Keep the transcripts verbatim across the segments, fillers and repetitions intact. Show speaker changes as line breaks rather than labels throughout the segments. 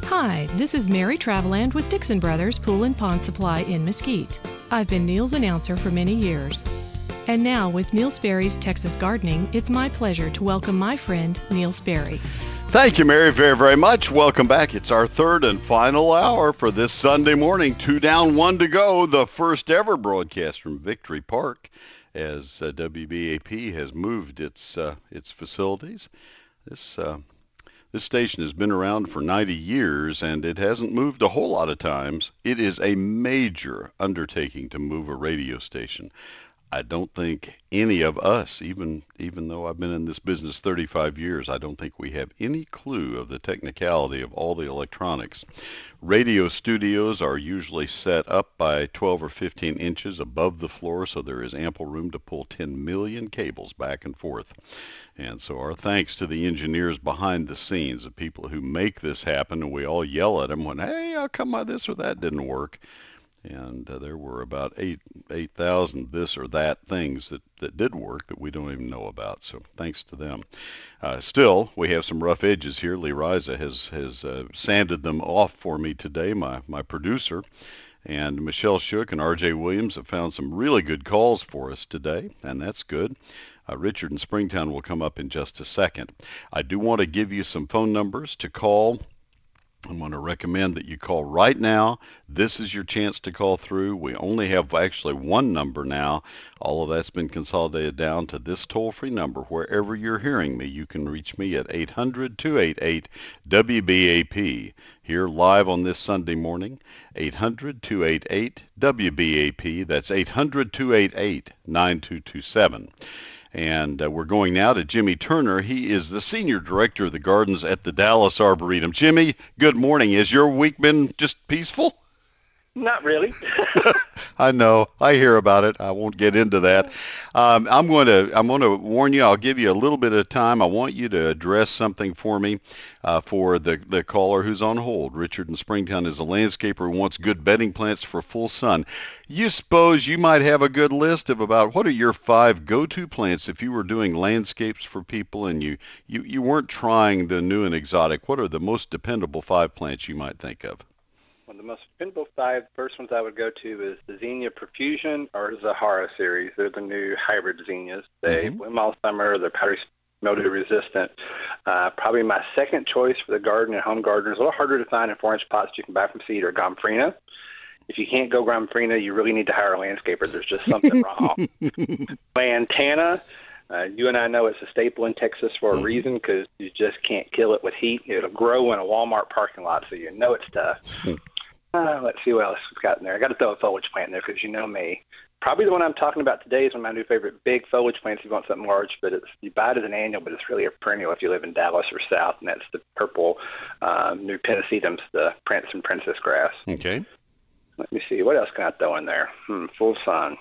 Hi, this is Mary Traveland with Dixon Brothers Pool and Pond Supply in Mesquite. I've been Neil's announcer for many years. And now, with Neil Sperry's Texas Gardening, it's my pleasure to welcome my friend, Neil Sperry.
Thank you, Mary, very, very much. Welcome back. It's our third and final hour for this Sunday morning. Two down, one to go. The first ever broadcast from Victory Park as uh, W B A P has moved its uh, its facilities. This uh, this station has been around for ninety years, and it hasn't moved a whole lot of times. It is a major undertaking to move a radio station. I don't think any of us, even even though I've been in this business thirty-five years, I don't think we have any clue of the technicality of all the electronics. Radio studios are usually set up by twelve or fifteen inches above the floor, so there is ample room to pull ten million cables back and forth. And so our thanks to the engineers behind the scenes, the people who make this happen, and we all yell at them when, hey, how come my this or that didn't work? And uh, there were about eight eight thousand this or that things that, that did work that we don't even know about. So thanks to them. Uh, still, we have some rough edges here. Lee Riza has has uh, sanded them off for me today, my my producer. And Michelle Shook and R J Williams have found some really good calls for us today, and that's good. Uh, Richard in Springtown will come up in just a second. I do want to give you some phone numbers to call. I want to recommend that you call right now. This is your chance to call through. We only have actually one number now. All of that's been consolidated down to this toll-free number. Wherever you're hearing me, you can reach me at eight hundred, two eight eight, W B A P. Here live on this Sunday morning, eight hundred, two eight eight, W B A P. That's eight hundred, two eight eight, nine two two seven. And uh, we're going now to Jimmy Turner. He is the Senior Director of the Gardens at the Dallas Arboretum. Jimmy, good morning. Has your week been just peaceful?
Not really.
I know. I hear about it. I won't get into that. Um, I'm going to I'm going to warn you. I'll give you a little bit of time. I want you to address something for me uh, for the, the caller who's on hold. Richard in Springtown is a landscaper who wants good bedding plants for full sun. You suppose you might have a good list of about what are your five go-to plants if you were doing landscapes for people and you, you, you weren't trying the new and exotic. What are the most dependable five plants you might think of?
One of the most dependable five first ones I would go to is the Zinnia Profusion or Zahara series. They're the new hybrid zinnias. They
Mm-hmm.
bloom all summer. They're powdery mildew resistant. Uh, probably my second choice for the garden and home gardeners. A little harder to find in four-inch pots you can buy from seed or Gomphrena. If you can't go Gomphrena, you really need to hire a landscaper. There's just something wrong. Lantana. Uh, you and I know it's a staple in Texas for a mm-hmm. reason because you just can't kill it with heat. It'll grow in a Walmart parking lot, so you know it's tough. Mm-hmm. Uh, let's see what else we've got in there. I got to throw a foliage plant in there because you know me. Probably the one I'm talking about today is one of my new favorite big foliage plants if you want something large, but it's you buy it as an annual, but it's really a perennial if you live in Dallas or south, and that's the purple um, new Pennisetum, the Prince and Princess grass.
Okay.
Let me see. What else can I throw in there? Hmm, full sun.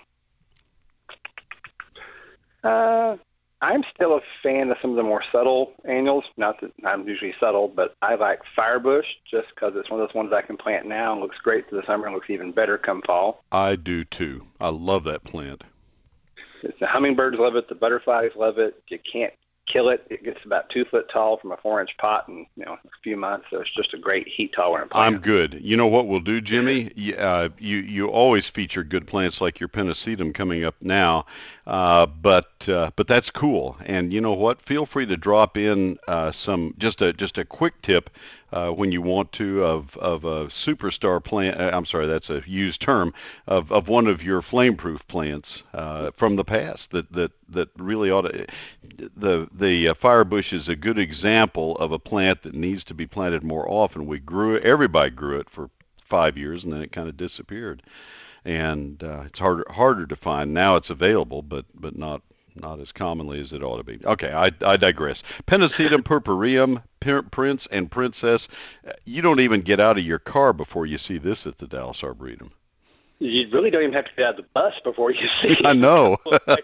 Uh, I'm still a fan of some of the more subtle annuals. Not that I'm usually subtle, but I like Firebush just because it's one of those ones I can plant now and looks great through the summer and looks even better come fall.
I do too. I love that plant.
The hummingbirds love it. The butterflies love it. You can't kill it. It gets about two foot tall from a four-inch pot in you know a few months. So it's just a great heat-tolerant plant.
I'm good. You know what we'll do, Jimmy? Uh, you you always feature good plants like your Pennisetum coming up now, uh, but uh, but that's cool. And you know what? Feel free to drop in uh, some just a just a quick tip uh, when you want to of of a superstar plant. Uh, I'm sorry, that's a used term of, of one of your flame-proof plants uh, from the past that that that really ought to. The the uh, Firebush is a good example of a plant that needs to be planted more often. We grew it, everybody grew it for five years, and then it kind of disappeared. And uh, it's harder harder to find now. It's available, but but not not as commonly as it ought to be. Okay, I, I digress. Pennisetum, purpureum, Prince, and Princess. You don't even get out of your car before you see this at the Dallas Arboretum.
You really don't even have to get out of the bus before you see it.
I know.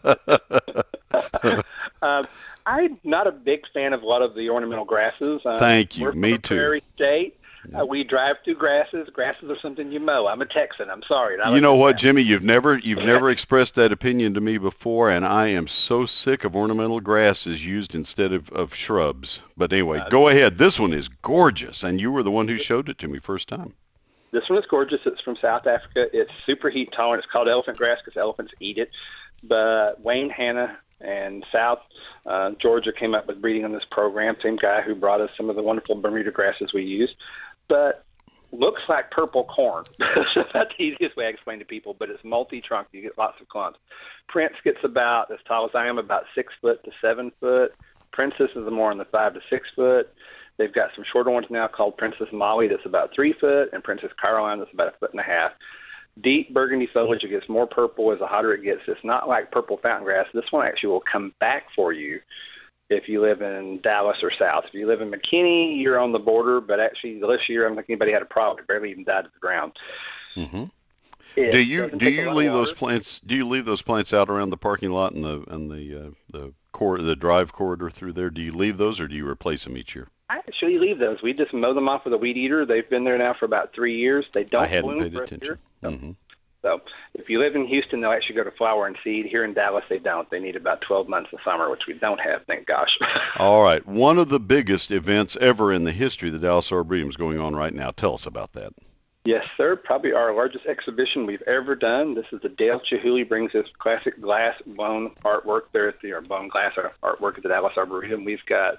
uh, I'm not a big fan of a lot of the ornamental grasses. Um,
Thank you.
We're
Me
from a
too.
prairie state. Uh, we drive through grasses. Grasses are something you mow. I'm a Texan. I'm sorry. I
You
like
know
the
what,
grass.
Jimmy? You've never you've never expressed that opinion to me before, and I am so sick of ornamental grasses used instead of, of shrubs. But anyway,
Uh,
go ahead. This one is gorgeous, and you were the one who showed it to me first time.
This one is gorgeous. It's from South Africa. It's super heat tolerant. It's called elephant grass because elephants eat it. But Wayne Hanna and South uh, Georgia came up with breeding on this program. Same guy who brought us some of the wonderful Bermuda grasses we use. But looks like purple corn. That's the easiest way I explain to people, but it's multi-trunk. You get lots of clumps. Prince gets about as tall as I am, about six foot to seven foot. Princess is more in the five to six foot. They've got some shorter ones now called Princess Molly that's about three foot, and Princess Caroline that's about a foot and a half. Deep burgundy foliage. It gets more purple as the hotter it gets. It's not like purple fountain grass. This one actually will come back for you if you live in Dallas or South. If you live in McKinney, you're on the border, but actually this year I don't think anybody had a problem. It barely even died to the ground.
Mm-hmm.
It
Do you
doesn't
do
take a
you
lot of
leave those
water.
plants? Do you leave those plants out around the parking lot and the and the uh, the cor- the drive corridor through there? Do you leave those, or do you replace them each year?
I actually leave those. We just mow them off with a weed eater. They've been there now for about three years. They don't
I hadn't
bloom
paid
for us
attention.
here.
Mm-hmm.
So if you live in Houston, they'll actually go to flower and seed. Here in Dallas, they don't. They need about twelve months of summer, which we don't have, thank gosh.
All right. One of the biggest events ever in the history of the Dallas Arboretum is going on right now. Tell us about that.
Yes, sir. Probably our largest exhibition we've ever done. This is the Dale Chihuly brings his classic glass bone artwork there at the or bone glass artwork at the Dallas Arboretum. We've got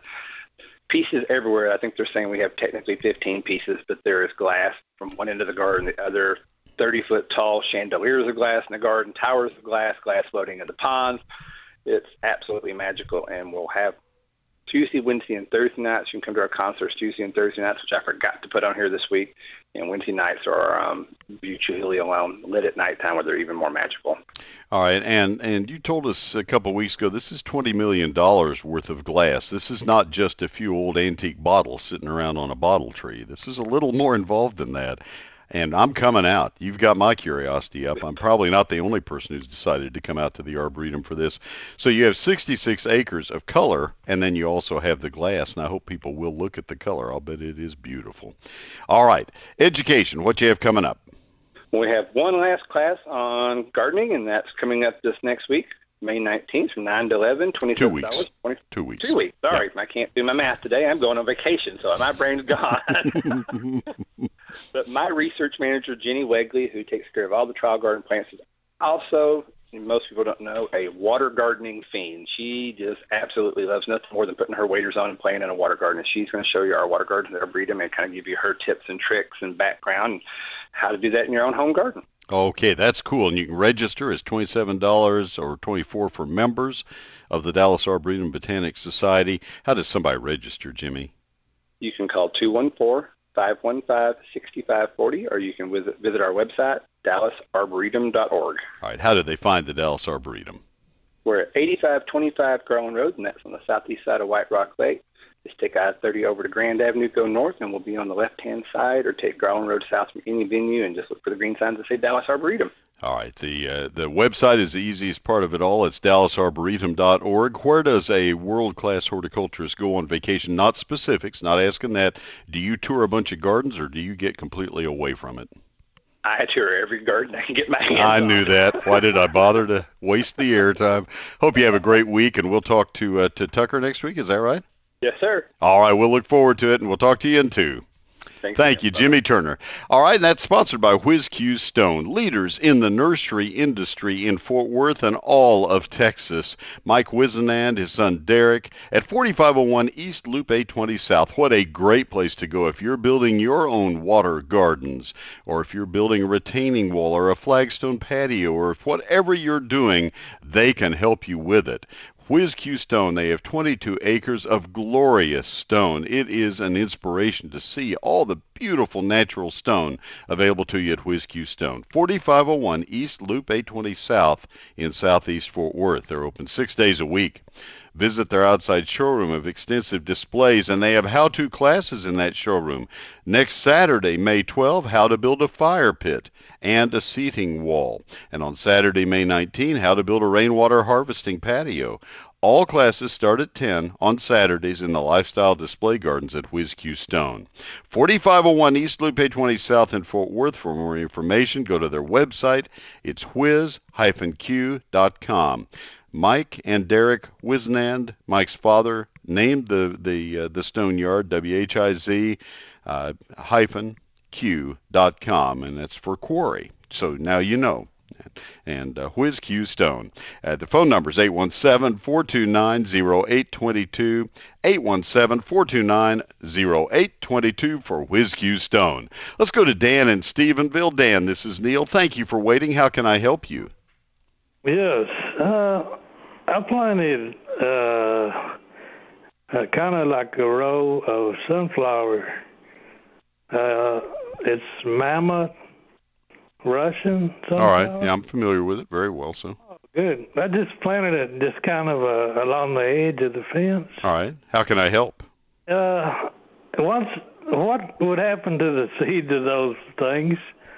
pieces everywhere. I think they're saying we have technically fifteen pieces, but there is glass from one end of the garden to the other. thirty-foot tall chandeliers of glass in the garden, towers of glass, glass floating in the ponds. It's absolutely magical, and we'll have Tuesday, Wednesday, and Thursday nights. You can come to our concerts Tuesday and Thursday nights, which I forgot to put on here this week. And Wednesday nights are um, View Chihuly alone, lit at nighttime, where they're even more magical.
All right, and and you told us a couple of weeks ago this is twenty million dollars worth of glass. This is not just a few old antique bottles sitting around on a bottle tree. This is a little more involved than that. And I'm coming out. You've got my curiosity up. I'm probably not the only person who's decided to come out to the Arboretum for this. So you have sixty-six acres of color, and then you also have the glass. And I hope people will look at the color. I'll bet it is beautiful. All right, education. What you have coming up?
We have one last class on gardening, and that's coming up this next week, May nineteenth, from nine to eleven.
Two weeks. Two weeks.
Two weeks. Sorry, yeah. I can't do my math today. I'm going on vacation, so my brain's gone. But my research manager, Jenny Wegley, who takes care of all the trial garden plants, is also, most people don't know, a water gardening fiend. She just absolutely loves nothing more than putting her waders on and playing in a water garden. She's going to show you our water garden at Arboretum and kind of give you her tips and tricks and background and how to do that in your own home garden.
Okay, that's cool. And you can register. It's twenty-seven dollars or twenty-four dollars for members of the Dallas Arboretum Botanic Society. How does somebody register, Jimmy?
You can call two one four, five one five, six five four zero, or you can visit, visit our website, dallas arboretum dot org.
All right, how do they find the Dallas Arboretum?
We're at eighty-five twenty-five Garland Road, and that's on the southeast side of White Rock Lake. Just take I thirty over to Grand Avenue, go north, and we'll be on the left-hand side, or take Garland Road south from any venue and just look for the green signs that say Dallas Arboretum.
All right, the uh, the website is the easiest part of it all. It's dallas arboretum dot org. Where does a world-class horticulturist go on vacation? Not specifics, not asking that. Do you tour a bunch of gardens, or do you get completely away from it?
I tour every garden I can get my hands
I
on.
knew that. Why did I bother to waste the airtime? Hope you have a great week, and we'll talk to uh, to Tucker next week. Is that right?
Yes, sir.
All right, we'll look forward to it, and we'll talk to you in two.
Thanks
Thank you,
again.
Jimmy Turner. All right, and that's sponsored by Whiz Q Stone, leaders in the nursery industry in Fort Worth and all of Texas. Mike Wisenand, his son Derek, at forty-five oh one East Loop eight twenty South. What a great place to go if you're building your own water gardens, or if you're building a retaining wall or a flagstone patio, or if whatever you're doing, they can help you with it. Whiz Q Stone, they have twenty-two acres of glorious stone. It is an inspiration to see all the beautiful natural stone available to you at Whiz Q Stone. forty-five oh one East Loop eight twenty South in Southeast Fort Worth. They're open six days a week. Visit their outside showroom of extensive displays, and they have how-to classes in that showroom. Next Saturday, May twelfth, how to build a fire pit and a seating wall. And on Saturday, May nineteenth, how to build a rainwater harvesting patio. All classes start at ten on Saturdays in the Lifestyle Display Gardens at Whiz Q Stone. forty-five oh one East Lupe twenty South in Fort Worth. For more information, go to their website. It's whiz q dot com. Mike and Derek Wisnand, Mike's father, named the the uh, the Stone Yard W H I Z uh, hyphen Q dot com, and that's for quarry. So now you know. And uh, Whiz Q Stone. Uh, the phone number is eight one seven, four two nine, zero eight two two, eight one seven, four two nine, zero eight two two for Whiz Q Stone. Let's go to Dan in Stephenville. Dan, this is Neil. Thank you for waiting. How can I help you?
Yes. Uh, I planted uh, uh, kind of like a row of sunflower. Uh, it's Mammoth Russian sunflower.
All right. Yeah, I'm familiar with it very well, so.
Oh, good. I just planted it just kind of uh, along the edge of the fence.
All right. How can I help?
Uh, once, what would happen to the seeds of those things?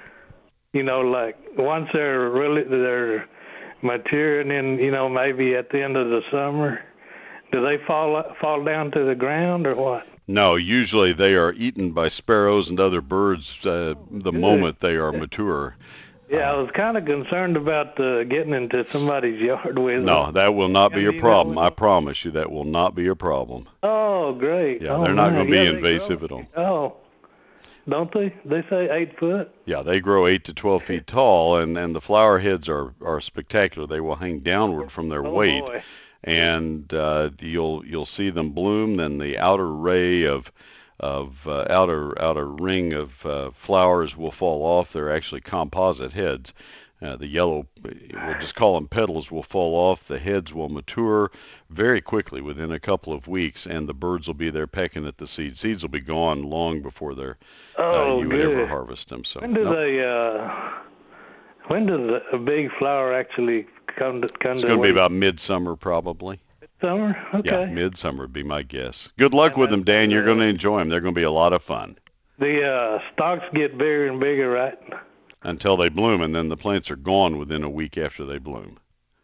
You know, like once they're really they're mature, and then you know maybe at the end of the summer, do they fall fall down to the ground or what?
No, usually they are eaten by sparrows and other birds uh, the
Good.
moment they are mature.
Yeah, I was kind of concerned about uh, getting into somebody's yard with them.
No, that will not be
Yeah,
a
you
problem.
know-
I promise you that will not be a problem.
Oh, great.
Yeah,
oh,
they're not
my.
going to be
Yeah, they
invasive
grow.
at all.
Oh, don't they? They say eight foot.
Yeah, they grow eight to twelve feet tall, and, and the flower heads are, are spectacular. They will hang downward from their
Oh,
weight,
boy.
and uh, you'll you'll see them bloom. Then the outer ray of of uh, outer outer ring of uh, flowers will fall off. They're actually composite heads. Uh, the yellow, we'll just call them petals, will fall off. The heads will mature very quickly within a couple of weeks, and the birds will be there pecking at the seeds. Seeds will be gone long before they're
Oh,
uh, you would
good.
ever harvest them. So
When do
nope.
they? Uh, when does a big flower actually come to come
It's
to?
going to be
wait?
about midsummer probably.
Summer. Okay.
Yeah, midsummer would be my guess. Good luck with them, Dan. You're going to enjoy them. They're going to be a lot of fun
The uh, stalks get bigger and bigger, right?
until they bloom, and then the plants are gone within a week after they bloom.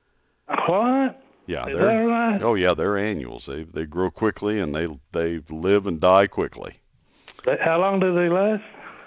What?
Yeah,
Is
they're
that right?
oh yeah, they're annuals. They they grow quickly and they they live and die quickly.
How long do they last?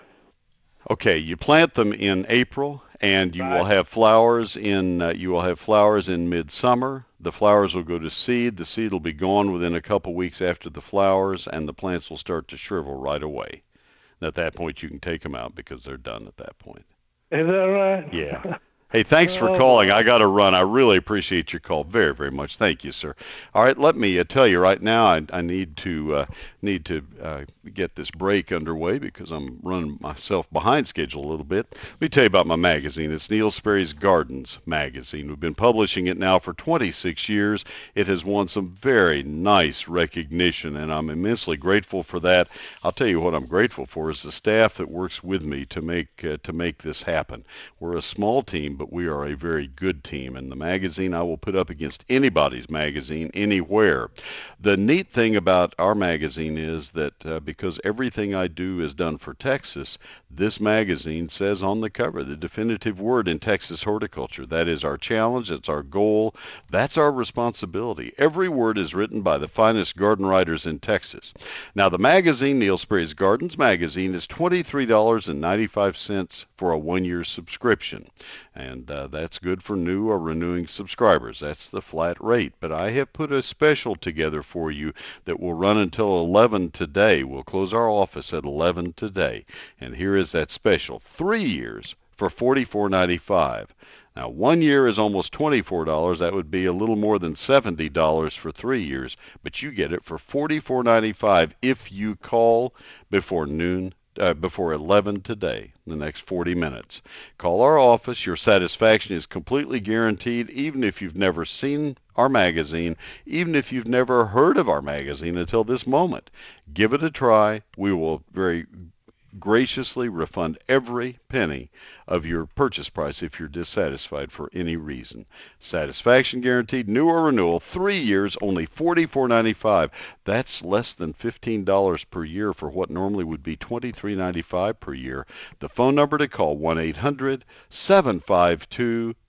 Okay, you plant them in April, and you will
Right.
have flowers in uh, you will have flowers in midsummer. The flowers will go to seed. The seed will be gone within a couple weeks after the flowers, and the plants will start to shrivel right away. And at that point, you can take them out because they're done at that point.
Is that right?
Yeah. Hey, thanks for
Oh,
calling.
boy.
I got to run. I really appreciate your call very, very much. Thank you, sir. All right, let me uh, tell you right now. I, I need to uh, need to uh, get this break underway because I'm running myself behind schedule a little bit. Let me tell you about my magazine. It's Neil Sperry's Gardens magazine. We've been publishing it now for twenty-six years. It has won some very nice recognition, and I'm immensely grateful for that. I'll tell you what I'm grateful for is the staff that works with me to make uh, to make this happen. We're a small team, but we are a very good team, and the magazine I will put up against anybody's magazine anywhere. The neat thing about our magazine is that uh, because everything I do is done for Texas, this magazine says on the cover the definitive word in Texas horticulture. That is our challenge, it's our goal, that's our responsibility. Every word is written by the finest garden writers in Texas. Now, the magazine, Neil Sperry's Gardens magazine, is twenty-three dollars and ninety-five cents for a one-year subscription. And uh, that's good for new or renewing subscribers. That's the flat rate. But I have put a special together for you that will run until eleven today. We'll close our office at eleven today. And here is that special. Three years for forty-four ninety-five. Now, one year is almost twenty-four dollars. That would be a little more than seventy dollars for three years. But you get it for forty-four ninety-five if you call before noon Uh, before eleven today, the next forty minutes. Call our office. Your satisfaction is completely guaranteed, even if you've never seen our magazine, even if you've never heard of our magazine until this moment. Give it a try. We will very graciously refund every penny of your purchase price if you're dissatisfied for any reason. Satisfaction guaranteed, new or renewal, three years, only forty-four ninety-five. That's less than fifteen dollars per year for what normally would be twenty-three ninety-five per year. The phone number to call, one eight hundred, seven five two,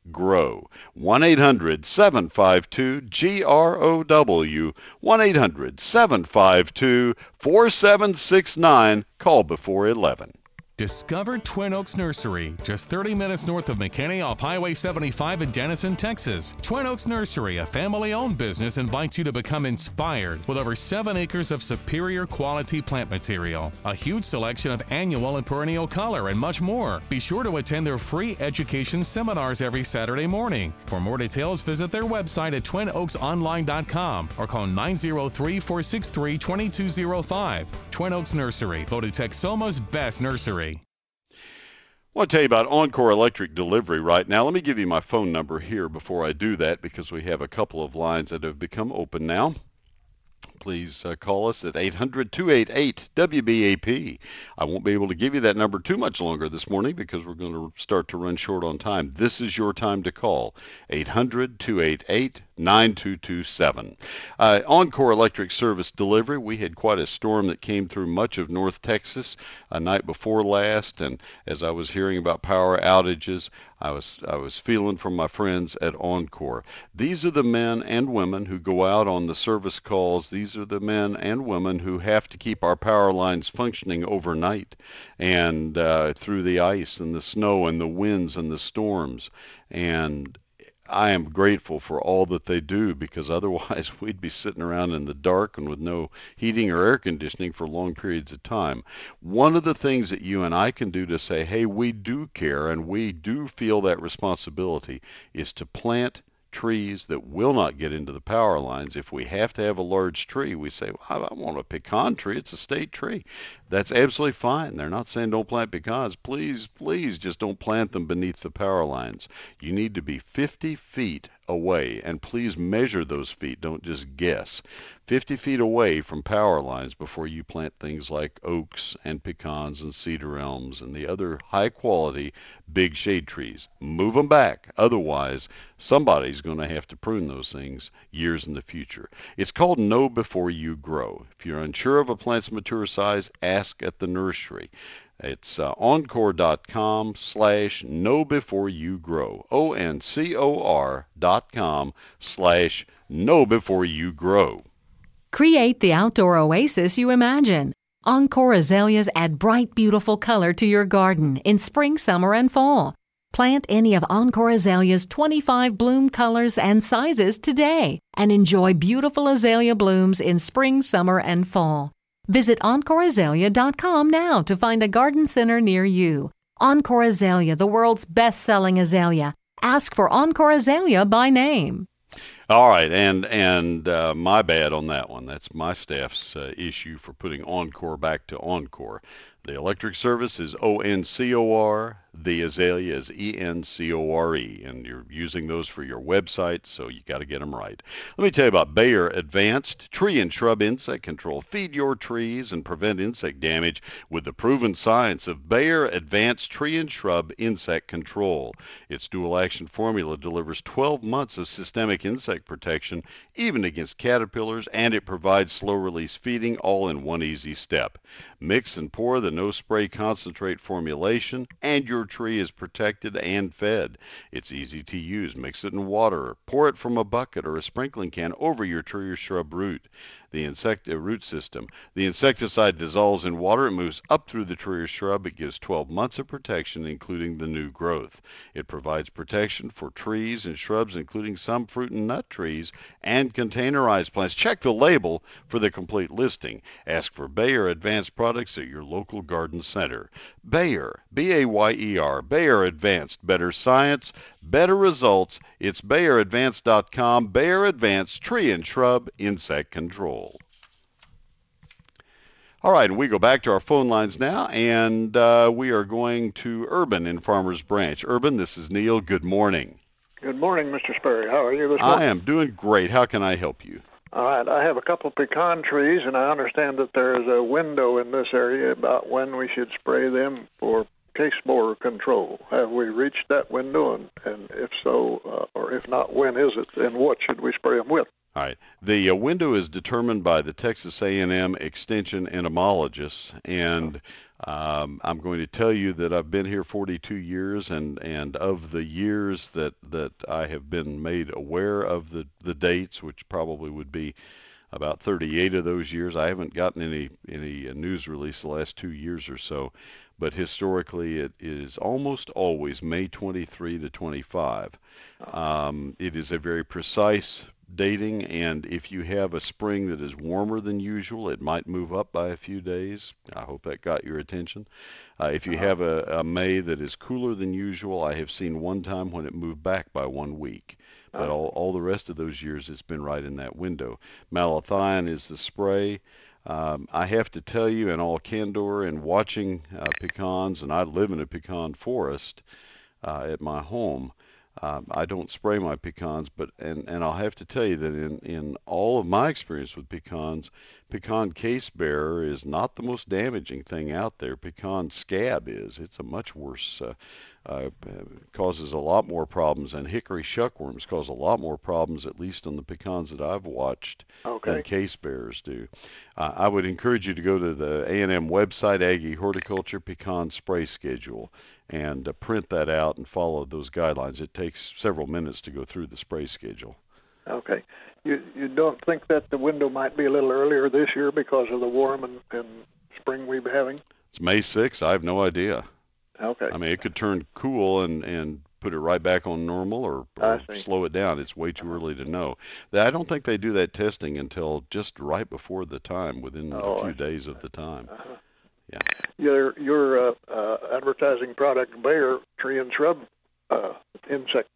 GROW. one eight hundred seven five two G R O W. one eight hundred seven five two four seven six nine. Call before eleven.
Discover Twin Oaks Nursery, just thirty minutes north of McKinney off Highway seventy-five in Denison, Texas. Twin Oaks Nursery, a family-owned business, invites you to become inspired with over seven acres of superior quality plant material, a huge selection of annual and perennial color, and much more. Be sure to attend their free education seminars every Saturday morning. For more details, visit their website at twin oaks online dot com or call nine zero three, four six three, two two zero five. Twin Oaks Nursery, voted Texoma's best nursery.
I want to tell you about Encore Electric Delivery right now. Let me give you my phone number here before I do that, because we have a couple of lines that have become open now. Please uh, call us at eight hundred, two eight eight, W B A P. I won't be able to give you that number too much longer this morning because we're going to start to run short on time. This is your time to call, eight hundred, two eight eight, nine two two seven. Uh, Encore Electric Service Delivery, we had quite a storm that came through much of North Texas a night before last, and as I was hearing about power outages, I was I was feeling from my friends at Encore. These are the men and women who go out on the service calls. These are the men and women who have to keep our power lines functioning overnight and uh, through the ice and the snow and the winds and the storms. And I am grateful for all that they do, because otherwise we'd be sitting around in the dark and with no heating or air conditioning for long periods of time. One of the things that you and I can do to say, hey, we do care and we do feel that responsibility, is to plant trees that will not get into the power lines. If we have to have a large tree, we say, well, I want a pecan tree. It's a state tree. That's absolutely fine. They're not saying don't plant pecans. Please, please just don't plant them beneath the power lines. You need to be fifty feet away, and please measure those feet. Don't just guess. fifty feet away from power lines before you plant things like oaks and pecans and cedar elms and the other high quality big shade trees. Move them back. Otherwise, somebody's going to have to prune those things years in the future. It's called Know Before You Grow. If you're unsure of a plant's mature size, ask at the nursery. It's uh, encore.com slash know before you grow. O N C O R dot com slash know before you grow.
Create the outdoor oasis you imagine. Encore azaleas add bright, beautiful color to your garden in spring, summer, and fall. Plant any of Encore azalea's twenty-five bloom colors and sizes today and enjoy beautiful azalea blooms in spring, summer, and fall. Visit encore azalea dot com now to find a garden center near you. Encore Azalea, the world's best-selling azalea. Ask for Encore Azalea by name.
All right, and and uh, my bad on that one. That's my staff's uh, issue for putting Encore back to Encore. The electric service is O N C O R. The azalea is E N C O R E, and you're using those for your website, so you got to get them right. Let me tell you about Bayer Advanced Tree and Shrub Insect Control. Feed your trees and prevent insect damage with the proven science of Bayer Advanced Tree and Shrub Insect Control. Its dual-action formula delivers twelve months of systemic insect protection, even against caterpillars, and it provides slow-release feeding all in one easy step. Mix and pour the no-spray concentrate formulation, and your tree is protected and fed. It's easy to use. Mix it in water, or pour it from a bucket or a sprinkling can over your tree or shrub root. The insect uh, root system. The insecticide dissolves in water. It moves up through the tree or shrub. It gives twelve months of protection, including the new growth. It provides protection for trees and shrubs, including some fruit and nut trees and containerized plants. Check the label for the complete listing. Ask for Bayer Advanced products at your local garden center. Bayer, B A Y E R, Bayer Advanced. Better science, better results. It's bayer advanced dot com. Bayer Advanced Tree and Shrub Insect Control. All right, and we go back to our phone lines now, and uh, we are going to Urban in Farmers Branch. Urban, this is Neil. Good morning.
Good morning, Mister Sperry. How are you this morning?
I am doing great. How can I help you?
All right, I have a couple of pecan trees, and I understand that there is a window in this area about when we should spray them for case borer control. Have we reached that window, and, and if so, uh, or if not, when is it, and what should we spray them with?
All right. The uh, window is determined by the Texas A and M Extension entomologists, and um, I'm going to tell you that I've been here forty-two years, and, and of the years that, that I have been made aware of the, the dates, which probably would be about thirty-eight of those years, I haven't gotten any, any news release the last two years or so, but historically it is almost always May twenty-third to twenty-fifth. Um, it is a very precise dating, and if you have a spring that is warmer than usual, it might move up by a few days. I hope that got your attention. Uh, if you have a, a May that is cooler than usual, I have seen one time when it moved back by one week. But all, all the rest of those years, it's been right in that window. Malathion is the spray. Um, I have to tell you, in all candor, and watching uh, pecans, and I live in a pecan forest uh, at my home, Um, I don't spray my pecans, but and, and I'll have to tell you that in, in all of my experience with pecans, pecan case bearer is not the most damaging thing out there. Pecan scab is. It's a much worse, uh, uh, causes a lot more problems, and hickory shuckworms cause a lot more problems, at least on the pecans that I've watched,
okay.
than case bearers do. Uh, I would encourage you to go to the A and M website, Aggie Horticulture Pecan Spray Schedule, and uh, print that out and follow those guidelines. It takes several minutes to go through the spray schedule.
Okay. You you don't think that the window might be a little earlier this year because of the warm and, and spring we've been having?
It's May sixth. I have no idea.
Okay.
I mean, it could turn cool and, and put it right back on normal, or, or slow it down. It's way too early to know. I don't think they do that testing until just right before the time, within
oh,
a few days of the time.
Uh-huh.
Yeah.
Your your uh, uh, advertising product, Bayer tree and shrub uh, insect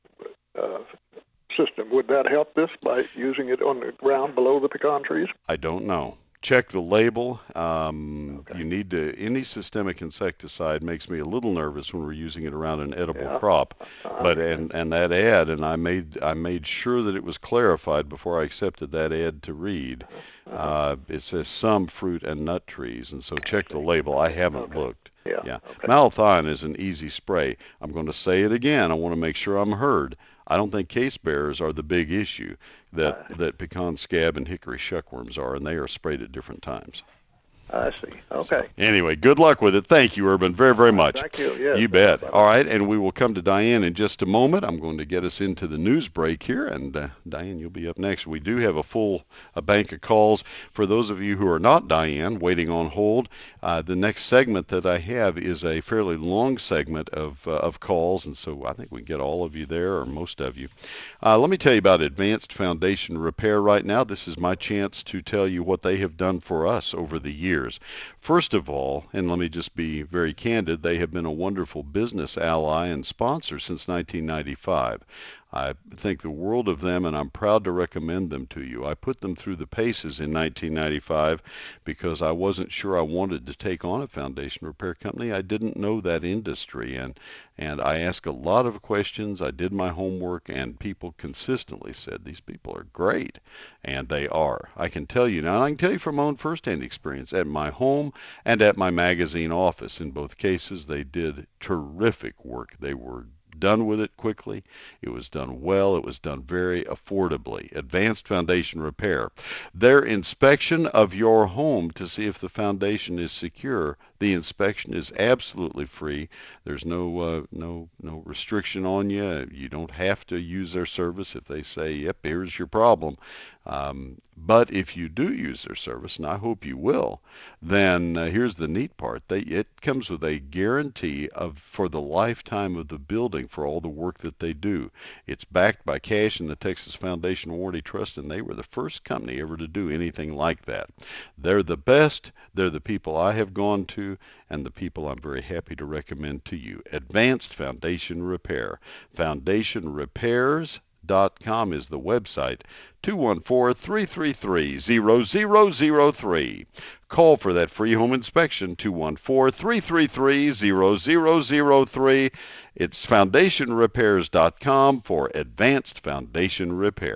uh, system, would that help this by using it on the ground below the pecan trees?
I don't know. Check the label. Um,
okay.
You need to. Any systemic insecticide makes me a little nervous when we're using it around an edible
yeah.
crop.
Uh-huh.
But and, and that ad, and I made I made sure that it was clarified before I accepted that ad to read.
Uh-huh.
Uh, it says some fruit and nut trees, and so check the label. I haven't
okay.
looked.
Yeah.
yeah.
Okay.
Malathion is an easy spray. I'm going to say it again. I want to make sure I'm heard. I don't think case bearers are the big issue that,
uh,
that pecan scab and hickory shuckworms are, and they are sprayed at different times.
I see. Okay.
So, anyway, good luck with it. Thank you, Urban, very, very much.
Thank you. Yes.
You bet. All right, and we will come to Diane in just a moment. I'm going to get us into the news break here, and uh, Diane, you'll be up next. We do have a full a bank of calls. For those of you who are not Diane, waiting on hold, uh, the next segment that I have is a fairly long segment of, uh, of calls, and so I think we can get all of you there, or most of you. Uh, let me tell you about Advanced Foundation Repair right now. This is my chance to tell you what they have done for us over the years. First of all, and let me just be very candid, they have been a wonderful business ally and sponsor since nineteen ninety-five. I think the world of them, and I'm proud to recommend them to you. I put them through the paces in nineteen ninety-five because I wasn't sure I wanted to take on a foundation repair company. I didn't know that industry, and and I asked a lot of questions. I did my homework, and people consistently said, these people are great, and they are. I can tell you now, and I can tell you from my own firsthand experience at my home and at my magazine office. In both cases, they did terrific work. They were done with it quickly. It was done well. It was done very affordably. Advanced Foundation Repair. Their inspection of your home to see if the foundation is secure. The inspection is absolutely free. There's no uh, no no restriction on you. You don't have to use their service if they say, yep, here's your problem. Um, but if you do use their service, and I hope you will, then uh, here's the neat part. They, it comes with a guarantee of for the lifetime of the building for all the work that they do. It's backed by cash and the Texas Foundation Warranty Trust, and they were the first company ever to do anything like that. They're the best. They're the people I have gone to, and the people I'm very happy to recommend to you. Advanced Foundation Repair. Foundation Repairs dot com is the website. two one four, three three three, zero zero zero three. Call for that free home inspection, two one four, three three three, zero zero zero three. It's foundation repairs dot com for Advanced Foundation Repair.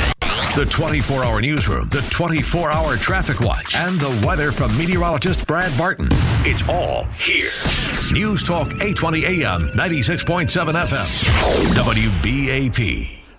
The twenty-four hour newsroom, the twenty-four hour traffic watch, and the weather from meteorologist Brad Barton. It's all here. News Talk eight twenty A M, ninety-six point seven F M, W B A P.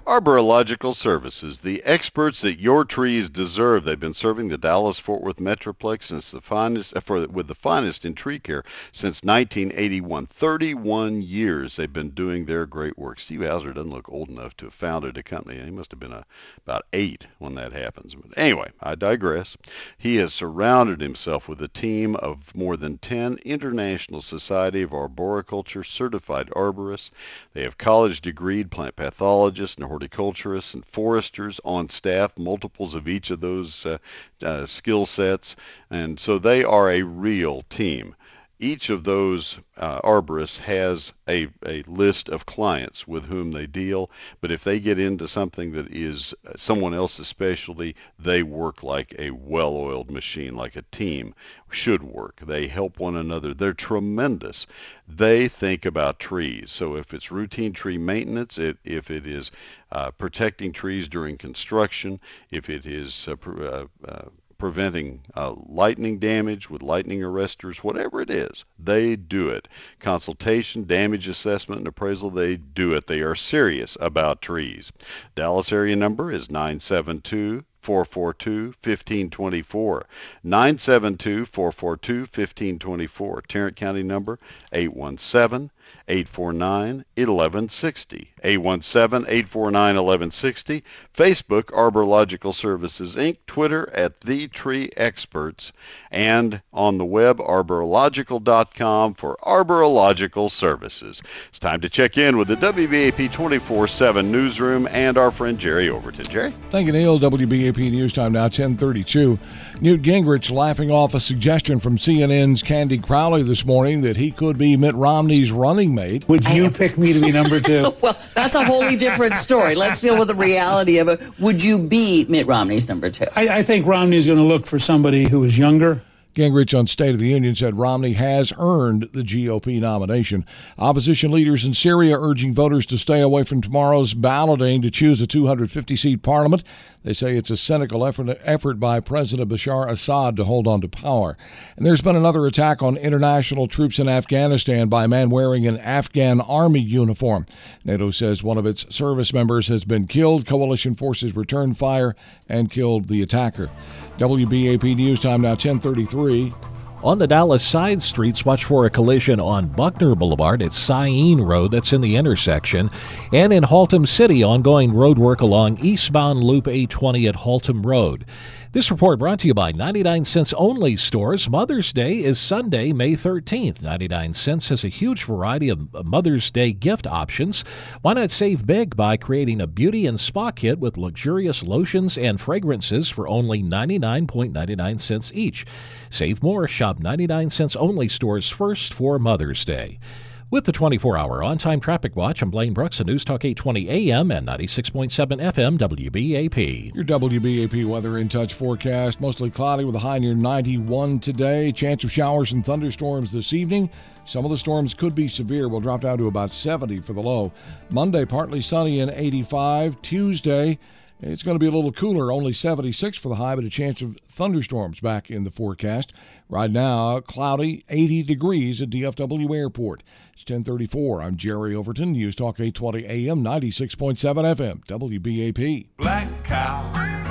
Arborological Services, the experts that your trees deserve. They've been serving the Dallas-Fort Worth Metroplex since the finest, for, with the finest in tree care since nineteen eighty-one. thirty-one years they've been doing their great work. Steve Hauser doesn't look old enough to have founded a company. He must have been a, about eight when that happens. But anyway, I digress. He has surrounded himself with a team of more than ten International Society of Arboriculture certified arborists. They have college-degreed plant pathologists and horticulturists and foresters on staff, multiples of each of those uh, uh, skill sets, and so they are a real team. Each of those uh, arborists has a, a list of clients with whom they deal, but if they get into something that is someone else's specialty, they work like a well-oiled machine, like a team should work. They help one another. They're tremendous. They think about trees. So if it's routine tree maintenance, it, if it is uh, protecting trees during construction, if it is uh, uh, uh, preventing uh, lightning damage with lightning arresters, whatever it is, they do it. Consultation, damage assessment, and appraisal, they do it. They are serious about trees. Dallas area number is nine seven two, four four two, one five two four. nine seven two, four four two, one five two four. Tarrant County number eight one seven, eight four nine, one one six zero. eight one seven, eight four nine, one one six zero. Facebook, Arborological Services, Incorporated. Twitter, at The Tree Experts. And on the web, arborological dot com for Arborological Services. It's time to check in with the W B A P twenty-four seven newsroom and our friend Jerry Overton. Jerry?
Thank you, Neil. W B A P News Time now, ten thirty-two. Newt Gingrich laughing off a suggestion from C N N's Candy Crowley this morning that he could be Mitt Romney's running mate.
Would you pick me to be number two?
Well, that's a wholly different story. Let's deal with the reality of it. Would you be Mitt Romney's number two?
I, I think Romney is going to look for somebody who is younger.
Gingrich on State of the Union said Romney has earned the G O P nomination. Opposition leaders in Syria urging voters to stay away from tomorrow's balloting to choose a two hundred fifty seat parliament. They say it's a cynical effort, effort by President Bashar Assad to hold on to power. And there's been another attack on international troops in Afghanistan by a man wearing an Afghan army uniform. NATO says one of its service members has been killed. Coalition forces returned fire and killed the attacker. W B A P News Time now, ten thirty-three.
On the Dallas side streets, watch for a collision on Buckner Boulevard at Cyene Road. That's in the intersection. And in Haltom City, ongoing road work along eastbound Loop eight twenty at Haltom Road. This report brought to you by ninety-nine cents Only Stores. Mother's Day is Sunday, May thirteenth. ninety-nine cents has a huge variety of Mother's Day gift options. Why not save big by creating a beauty and spa kit with luxurious lotions and fragrances for only ninety-nine ninety-nine cents each? Save more. Shop ninety-nine cents Only Stores first for Mother's Day. With the twenty-four hour on-time traffic watch, I'm Blaine Brooks, on News Talk eight twenty A M and ninety-six point seven F M W B A P.
Your W B A P weather in touch forecast. Mostly cloudy with a high near ninety-one today. Chance of showers and thunderstorms this evening. Some of the storms could be severe. We'll drop down to about seventy for the low. Monday, partly sunny and eighty-five. Tuesday, it's going to be a little cooler, only seventy-six for the high, but a chance of thunderstorms back in the forecast. Right now, cloudy, eighty degrees at D F W Airport. It's ten thirty-four. I'm Jerry Overton, News Talk eight twenty A M, ninety-six point seven F M, W B A P.
Black cow,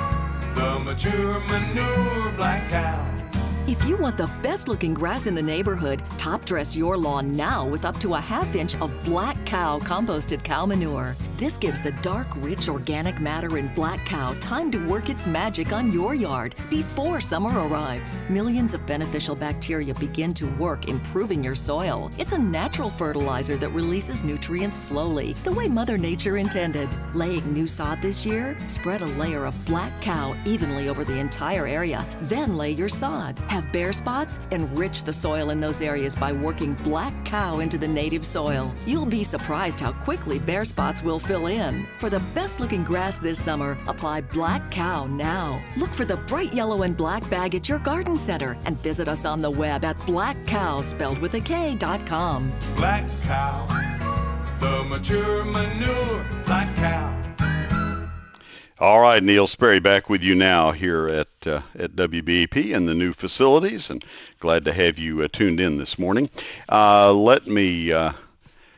the mature manure black cow.
If you want the best-looking grass in the neighborhood, top-dress your lawn now with up to a half inch of Black Cow composted cow manure. This gives the dark, rich organic matter in Black Cow time to work its magic on your yard before summer arrives. Millions of beneficial bacteria begin to work improving your soil. It's a natural fertilizer that releases nutrients slowly, the way Mother Nature intended. Laying new sod this year? Spread a layer of Black Cow evenly over the entire area, then lay your sod. Have bare spots? Enrich the soil in those areas by working Black Cow into the native soil. You'll be surprised how quickly bare spots will fill in. For the best looking grass this summer, apply Black Cow now. Look for the bright yellow and black bag at your garden center and visit us on the web at black cow, spelled with a K, dot com.
Black cow, the mature manure Black Cow.
All right, Neil Sperry back with you now here at uh, at W B A P and the new facilities, and glad to have you uh, tuned in this morning. Uh, let me uh,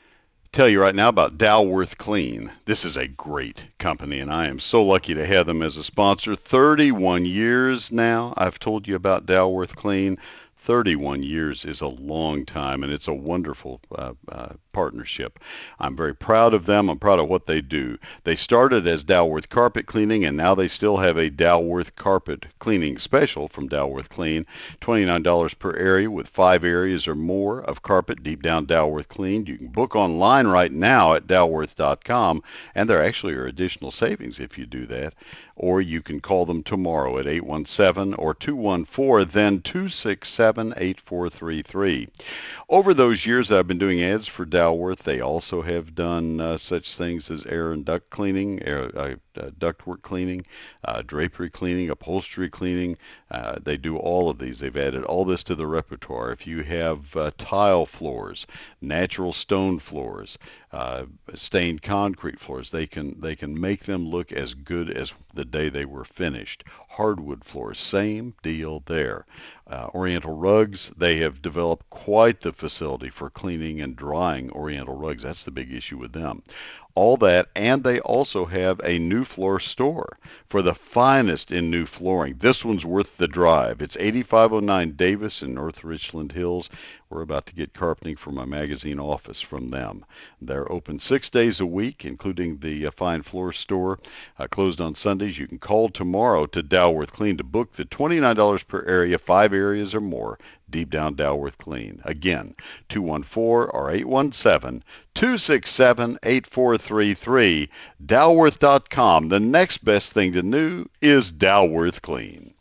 Tell you right now about Dalworth Clean. This is a great company, and I am so lucky to have them as a sponsor. thirty-one years now I've told you about Dalworth Clean. thirty-one years is a long time, and it's a wonderful uh, uh, partnership. I'm very proud of them. I'm proud of what they do. They started as Dalworth Carpet Cleaning, and now they still have a Dalworth Carpet Cleaning special from Dalworth Clean. twenty-nine dollars per area with five areas or more of carpet deep down Dalworth cleaned. You can book online right now at dalworth dot com, and there actually are additional savings if you do that. Or you can call them tomorrow at eight one seven or two one four, then two six seven, eight four three three. Over those years that I've been doing ads for Dalworth, they also have done uh, such things as air and duct cleaning, air, uh, uh, ductwork cleaning, uh, drapery cleaning, upholstery cleaning. Uh, they do all of these. They've added all this to the repertoire. If you have uh, tile floors, natural stone floors, uh, stained concrete floors, they can they can make them look as good as the day they were finished. Hardwood floors, same deal there. Uh, Oriental rugs, they have developed quite the facility for cleaning and drying Oriental rugs. That's the big issue with them. All that, and they also have a new floor store for the finest in new flooring. This one's worth the drive. It's eighty-five oh nine Davis in North Richland Hills. We're about to get carpeting for my magazine office from them. They're open six days a week, including the uh, fine floor store. Uh, closed on Sundays. You can call tomorrow to Dalworth Clean to book the twenty-nine dollars per area, five areas or more, deep down Dalworth Clean. Again, two one four or eight one seven, two six seven, eight four three three. dalworth dot com. The next best thing to know is Dalworth Clean.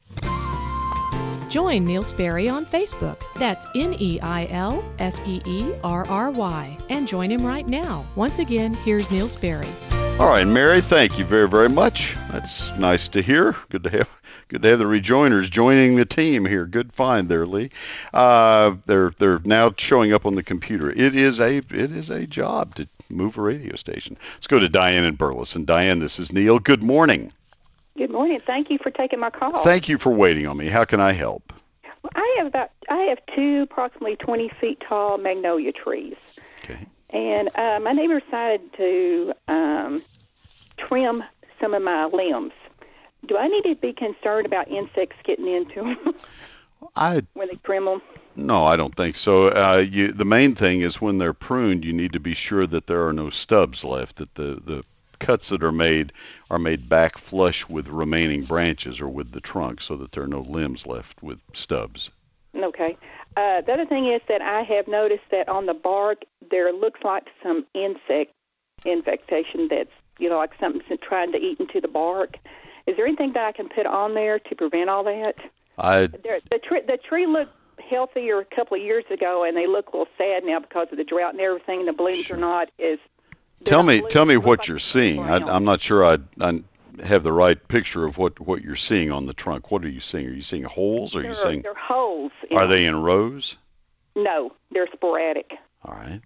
Join Neil Sperry on Facebook. That's N E I L S P E R R Y. And join him right now. Once again, here's Neil Sperry.
All right, Mary, thank you very, very much. That's nice to hear. Good to have good to have the rejoiners joining the team here. Good find there, Lee. Uh, they're they're now showing up on the computer. It is a it is a job to move a radio station. Let's go to Diane in Burleson. Diane, this is Neil. Good morning.
Good morning. Thank you for taking my call.
Thank you for waiting on me. How can I help?
Well, I have about I have two approximately twenty feet tall magnolia trees.
Okay. And
uh, my neighbor decided to um, trim some of my limbs. Do I need to be concerned about insects getting into them
I
when they trim them?
No, I don't think so. Uh, you, the main thing is when they're pruned, you need to be sure that there are no stubs left, that the, the cuts that are made are made back flush with remaining branches or with the trunk so that there are no limbs left with stubs.
Okay. Uh, the other thing is that I have noticed that on the bark there looks like some insect infestation that's, you know, like something's trying to eat into the bark. Is there anything that I can put on there to prevent all that?
I
there, the, tree, the tree looked healthier a couple of years ago, and they look a little sad now because of the drought and everything. The blooms
sure.
are not as...
Tell me,
blue.
tell me what
like
you're seeing. I, I'm not sure I, I have the right picture of what, what you're seeing on the trunk. What are you seeing? Are you seeing holes? Or are
there
you seeing?
They're holes.
Are they in rows?
No, they're sporadic.
All right.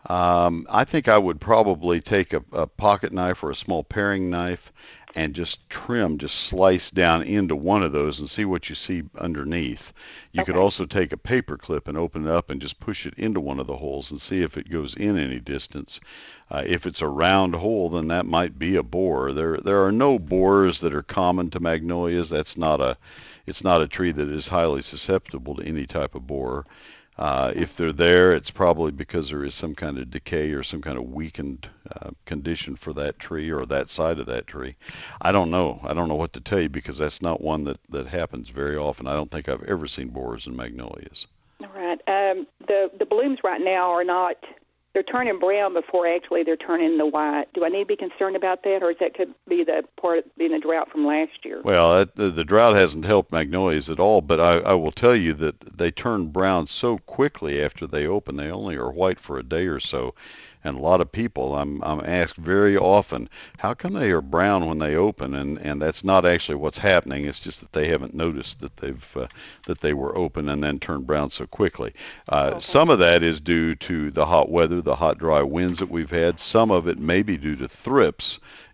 Um, I think I would probably take a, a pocket knife or a small paring knife and just trim, just slice down into one of those and see what you see underneath. You
Okay.
could also take a paper clip and open it up and just push it into one of the holes and see if it goes in any distance. Uh, if it's a round hole, then that might be a borer. There, there are no borers that are common to magnolias. That's not a, it's not a tree that is highly susceptible to any type of borer. Uh, if they're there, it's probably because there is some kind of decay or some kind of weakened uh, condition for that tree or that side of that tree. I don't know. I don't know what to tell you because that's not one that, that happens very often. I don't think I've ever seen borers in magnolias.
All right. Um, the, the blooms right now are not... They're turning brown before actually they're turning the white. Do I need to be concerned about that, or is that could be the part of being the drought from last year?
Well, that, the, the drought hasn't helped magnolias at all, but I, I will tell you that they turn brown so quickly after they open. They only are white for a day or so. And a lot of people, I'm I'm asked very often, how come they are brown when they open? And, and that's not actually what's happening. It's just that they haven't noticed that they've uh, that they were open and then turned brown so quickly. Uh,
Okay.
Some of that is due to the hot weather, the hot, dry winds that we've had. Some of it may be due to thrips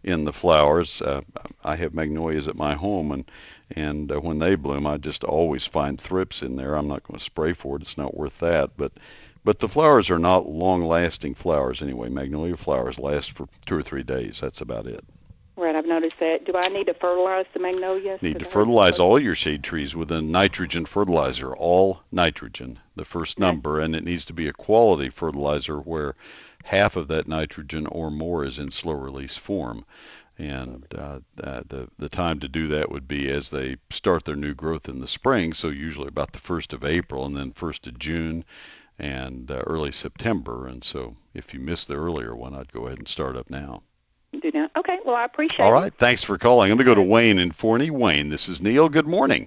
in the flowers. Uh, I have magnolias at my home, and and uh, when they bloom, I just always find thrips in there. I'm not going to spray for it; it's not worth that. But but the flowers are not long-lasting flowers anyway. Magnolia flowers last for two or three days. That's about it.
Right, I've noticed that. Do I need to fertilize the magnolias?
Need to fertilize all your shade trees with a nitrogen fertilizer, all nitrogen, the first number, and it needs to be a quality fertilizer where half of that nitrogen or more is in slow-release form. And uh, uh, the the time to do that would be as they start their new growth in the spring, so usually about the first of April and then first of June and uh, early September. And so if you missed the earlier one, I'd go ahead and start up now.
Do now. Okay, well, I appreciate it.
All right, thanks for calling. I'm going to go to Wayne in Forney. Wayne, this is Neil. Good morning.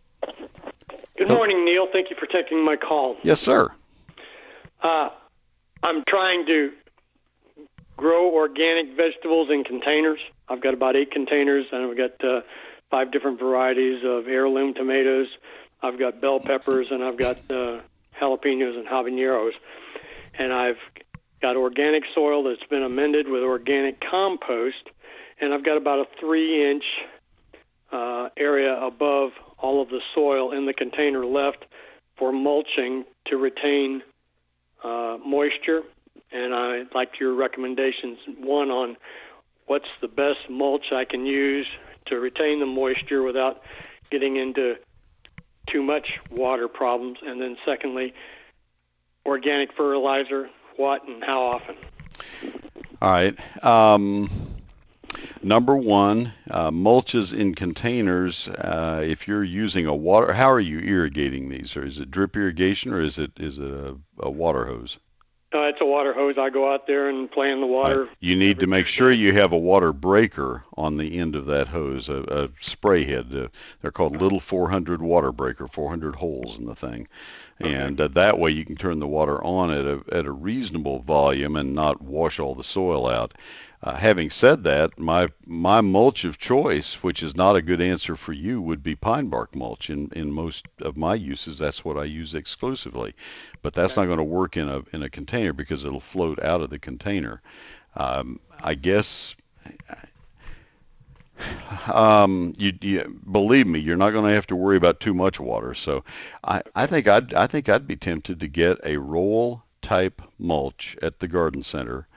Good morning, Neil. Thank you for taking my call.
Yes, sir.
Uh, I'm trying to grow organic vegetables in containers. I've got about eight containers, and I've got uh, five different varieties of heirloom tomatoes. I've got bell peppers, and I've got uh, jalapenos and habaneros. And I've got organic soil that's been amended with organic compost, and I've got about a three-inch uh, area above all of the soil in the container left for mulching to retain uh, moisture. And I'd like your recommendations, one on what's the best mulch I can use to retain the moisture without getting into too much water problems, and then secondly, organic fertilizer, what and how often?
All right. Um, number one, uh, mulches in containers. Uh, if you're using a water, how are you irrigating these? Or is it drip irrigation, or is it is it a, a water hose?
Uh, it's a water hose. I go out there and play in the water.
Right. You need to make sure you have a water breaker on the end of that hose, a, a spray head. Uh, they're called little four hundred water breaker, four hundred holes in the thing. Okay. And uh, that way you can turn the water on at a, at a reasonable volume and not wash all the soil out. Uh, having said that, my my mulch of choice, which is not a good answer for you, would be pine bark mulch. In in most of my uses, that's what I use exclusively. But that's okay. Not going to work in a in a container because it'll float out of the container. Um, I guess. Um, you, you believe me, you're not going to have to worry about too much water. So, I, I think I'd I think I'd be tempted to get a roll type mulch at the garden center.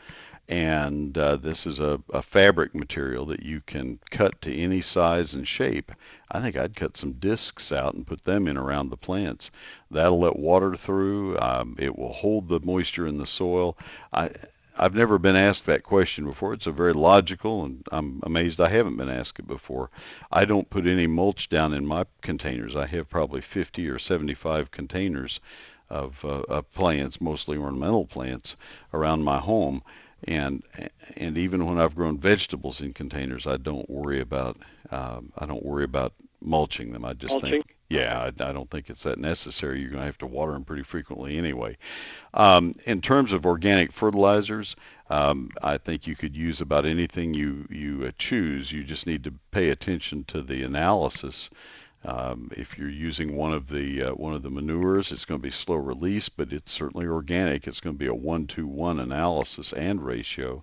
And uh, this is a, a fabric material that you can cut to any size and shape. I think I'd cut some discs out and put them in around the plants. That'll let water through. Um, it will hold the moisture in the soil. I, I've never been asked that question before. It's a very logical, and I'm amazed I haven't been asked it before. I don't put any mulch down in my containers. I have probably fifty or seventy-five containers of, uh, of plants, mostly ornamental plants, around my home. And and even when I've grown vegetables in containers, I don't worry about um, I don't worry about mulching them. I just mulching. think, yeah, I, I don't think it's that necessary. You're going to have to water them pretty frequently anyway. Um, in terms of organic fertilizers, um, I think you could use about anything you you uh, choose. You just need to pay attention to the analysis. Um, if you're using one of the uh, one of the manures, it's going to be slow release, but it's certainly organic. It's going to be a one to one analysis and ratio.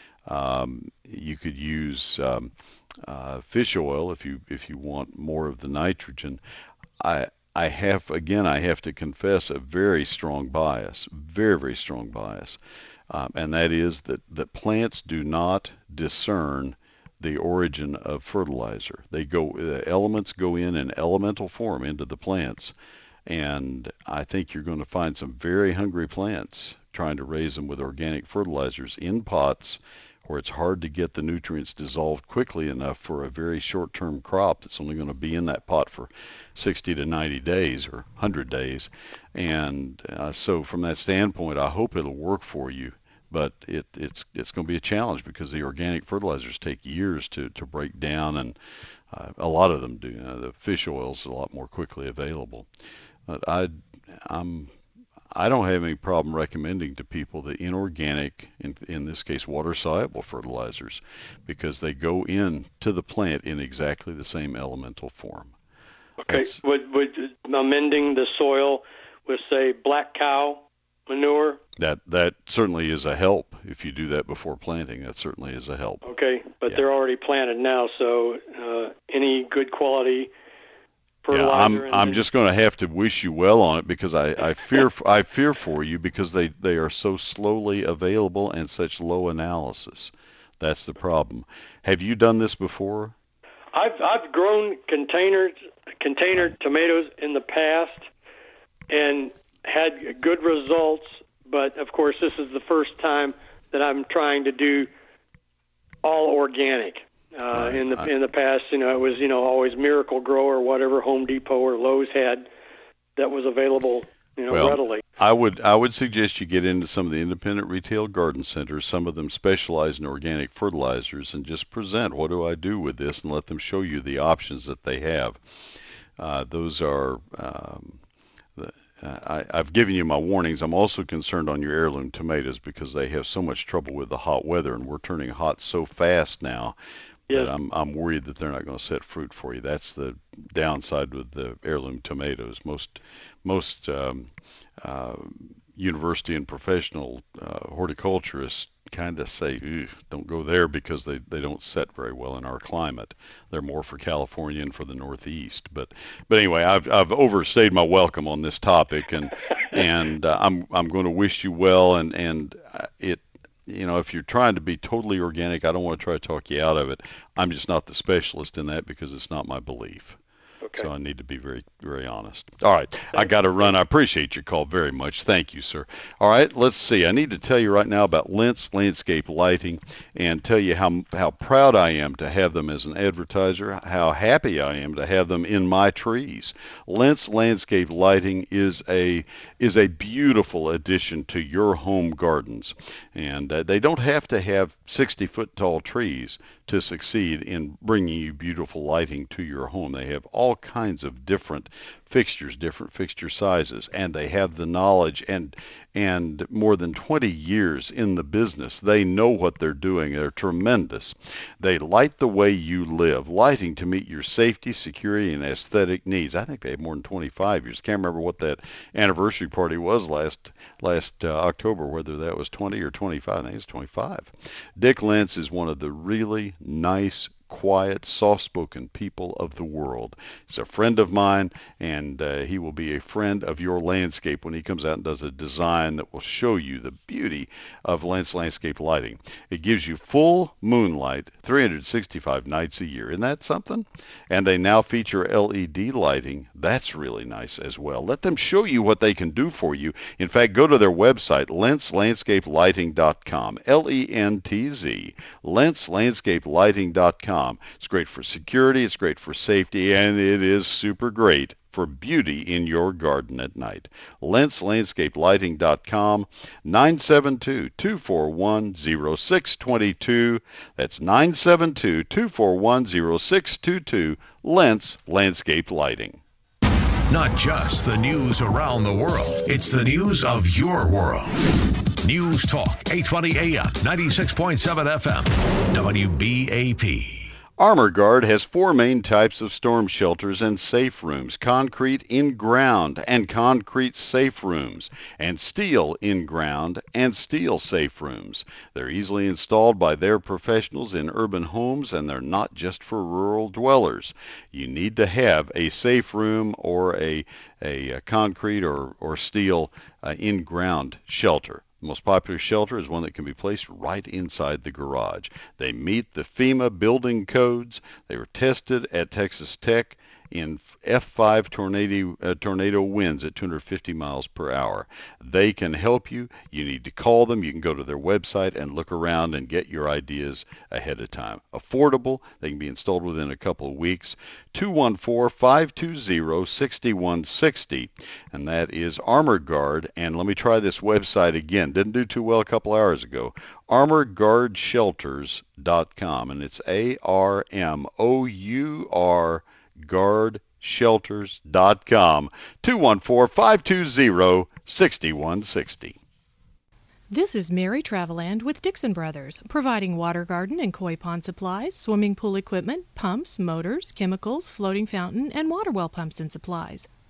Um, you could use um, uh, fish oil if you if you want more of the nitrogen. I I have again I have to confess a very strong bias, very very strong bias, um, and that is that that plants do not discern the origin of fertilizer. They go, the elements go in in elemental form into the plants, and I think you're going to find some very hungry plants trying to raise them with organic fertilizers in pots where it's hard to get the nutrients dissolved quickly enough for a very short-term crop that's only going to be in that pot for sixty to ninety days or one hundred days. And uh, so from that standpoint, I hope it'll work for you. But it, it's it's going to be a challenge because the organic fertilizers take years to, to break down, and uh, a lot of them do. You know, the fish oil is a lot more quickly available. But I I'm I don't have any problem recommending to people the inorganic, in in this case water soluble fertilizers, because they go in to the plant in exactly the same elemental form.
Okay, would would amending the soil with say black cow manure.
That that certainly is a help if you do that before planting. That certainly is a help.
Okay, but
Yeah.
they're already planted now, so uh, any good quality fertilizer.
Yeah, I'm
and
I'm
then-
just going to have to wish you well on it because I, I fear I fear for you because they, they are so slowly available and such low analysis. That's the problem. Have you done this before?
I've I've grown containers container tomatoes in the past and had good results, but of course this is the first time that I'm trying to do all organic. Uh, in the in the past, you know, it was you know always Miracle Grow or whatever Home Depot or Lowe's had that was available, you know,
Well,
readily.
I would I would suggest you get into some of the independent retail garden centers. Some of them specialize in organic fertilizers, and just present, what do I do with this, and let them show you the options that they have. Uh, those are um, the, uh, I, I've given you my warnings. I'm also concerned on your heirloom tomatoes because they have so much trouble with the hot weather, and we're turning hot so fast now. That I'm I'm worried that they're not going to set fruit for you. That's the downside with the heirloom tomatoes. Most most um, uh, university and professional uh, horticulturists kind of say, don't go there because they, they don't set very well in our climate. They're more for California and for the Northeast. But but anyway, I've I've overstayed my welcome on this topic, and and uh, I'm I'm going to wish you well, and and it. You know, if you're trying to be totally organic, I don't want to try to talk you out of it. I'm just not the specialist in that because it's not my belief. Okay. So I need to be very, very honest. All right. I got to run. I appreciate your call very much. Thank you, sir. All right. Let's see. I need to tell you right now about Lentz Landscape Lighting and tell you how how proud I am to have them as an advertiser, how happy I am to have them in my trees. Lentz Landscape Lighting is a is a beautiful addition to your home gardens. And uh, they don't have to have sixty foot tall trees to succeed in bringing you beautiful lighting to your home. They have all kinds of different fixtures, different fixture sizes, and they have the knowledge and and more than twenty years in the business. They know what they're doing. They're tremendous. They light the way you live, lighting to meet your safety, security, and aesthetic needs. I think they have more than twenty-five years. Can't remember what that anniversary party was last last uh, October, whether that was twenty or twenty-five. I think it's twenty-five. Dick Lentz is one of the really nice, quiet, soft-spoken people of the world. He's a friend of mine, and uh, he will be a friend of your landscape when he comes out and does a design that will show you the beauty of Lentz Landscape Lighting. It gives you full moonlight three hundred sixty-five nights a year. Isn't that something? And they now feature L E D lighting. That's really nice as well. Let them show you what they can do for you. In fact, go to their website, lentz landscape lighting dot com, L E N T Z, lentz landscape lighting dot com. It's great for security, it's great for safety, and it is super great for beauty in your garden at night. lentz landscape lighting dot com, nine seven two, two four one, zero six two two. That's nine seven two, two four one, zero six two two, Lentz Landscape Lighting.
Not just the news around the world, it's the news of your world. News Talk, eight twenty A M, ninety-six point seven F M, W B A P.
Armor Guard has four main types of storm shelters and safe rooms: concrete in-ground and concrete safe rooms, and steel in-ground and steel safe rooms. They're easily installed by their professionals in urban homes, and they're not just for rural dwellers. You need to have a safe room or a, a, a concrete or, or steel uh, in-ground shelter. The most popular shelter is one that can be placed right inside the garage. They meet the FEMA building codes. They were tested at Texas Tech in F five tornado uh, tornado winds at two hundred fifty miles per hour. They can help you. You need to call them. You can go to their website and look around and get your ideas ahead of time. Affordable. They can be installed within a couple of weeks. two one four, five two zero, six one six zero, and that is Armor Guard. And let me try this website again. Didn't do too well a couple hours ago. armor guard shelters dot com, and it's A R M O U R guard shelters dot com, two one four, five two zero, six one six zero.
This is Mary Traveland with Dixon Brothers, providing water garden and koi pond supplies, swimming pool equipment, pumps, motors, chemicals, floating fountain, and water well pumps and supplies.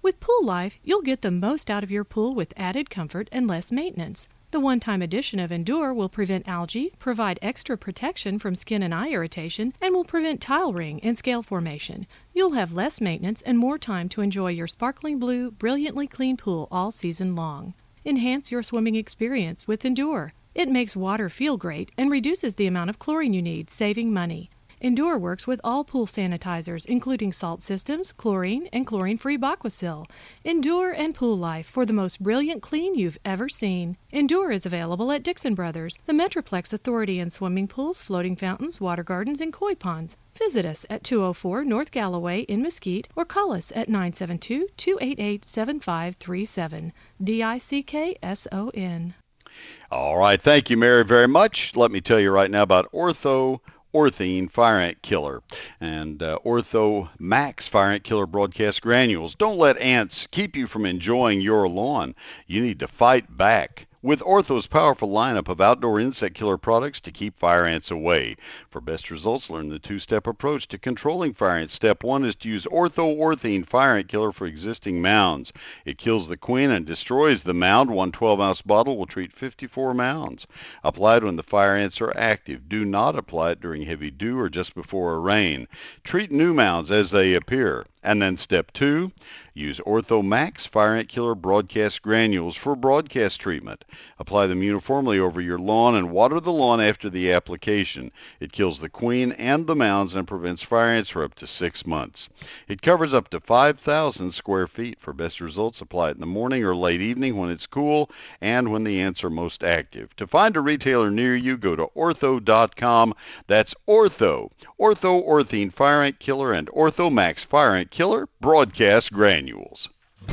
With Pool Life, you'll get the most out of your pool with added comfort and less maintenance. The one-time addition of Endure will prevent algae, provide extra protection from skin and eye irritation, and will prevent tile ring and scale formation. You'll have less maintenance and more time to enjoy your sparkling blue, brilliantly clean pool all season long. Enhance your swimming experience with Endure. It makes water feel great and reduces the amount of chlorine you need, saving money. Endure works with all pool sanitizers, including salt systems, chlorine, and chlorine-free Aquasil. Endure and Pool Life for the most brilliant clean you've ever seen. Endure is available at Dixon Brothers, the Metroplex authority in swimming pools, floating fountains, water gardens, and koi ponds. Visit us at two oh four North Galloway in Mesquite or call us at nine seven two, two eight eight, seven five three seven. D I C K S O N.
All right. Thank you, Mary, very much. Let me tell you right now about Ortho Orthene Fire Ant Killer and uh, Ortho Max Fire Ant Killer broadcast granules. Don't let ants keep you from enjoying your lawn. You need to fight back with Ortho's powerful lineup of outdoor insect killer products to keep fire ants away. For best results, learn the two-step approach to controlling fire ants. Step one is to use Ortho Orthene Fire Ant Killer for existing mounds. It kills the queen and destroys the mound. One twelve-ounce bottle will treat fifty-four mounds. Applied when the fire ants are active. Do not apply it during heavy dew or just before a rain. Treat new mounds as they appear. And then step two, use Ortho Max Fire Ant Killer broadcast granules for broadcast treatment. Apply them uniformly over your lawn and water the lawn after the application. It kills the queen and the mounds and prevents fire ants for up to six months. It covers up to five thousand square feet. For best results, apply it in the morning or late evening when it's cool and when the ants are most active. To find a retailer near you, go to ortho dot com. That's Ortho, Ortho Orthene Fire Ant Killer and Ortho Max Fire Ant Killer broadcast granules.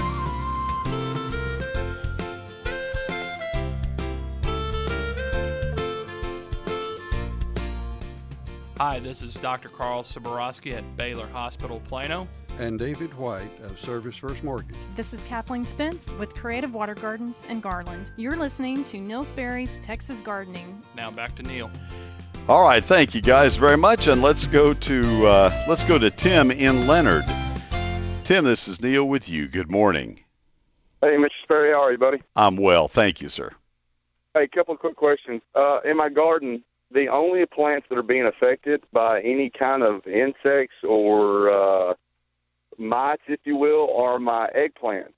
Hi, this is Doctor Carl Soborowski at Baylor Hospital, Plano.
And David White of Service First Mortgage.
This is Kathleen Spence with Creative Water Gardens in Garland. You're listening to Neil Sperry's Texas Gardening.
Now back to Neil.
All right, thank you guys very much, and let's go to uh, let's go to Tim in Leonard. Tim, this is Neil with you. Good morning.
Hey, Mister Sperry, how are you, buddy?
I'm well, thank you, sir.
Hey, a couple of quick questions. Uh, in my garden, the only plants that are being affected by any kind of insects or uh, mites, if you will, are my eggplant.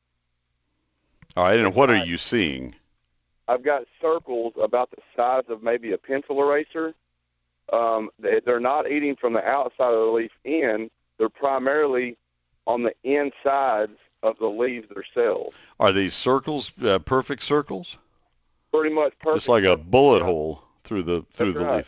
All right, and what are you seeing?
I've got circles about the size of maybe a pencil eraser. Um, they, they're not eating from the outside of the leaf in. They're primarily on the insides of the leaves themselves.
Are these circles uh, perfect circles?
Pretty much perfect.
Just like a bullet hole through the through
That's
the
right.
leaf.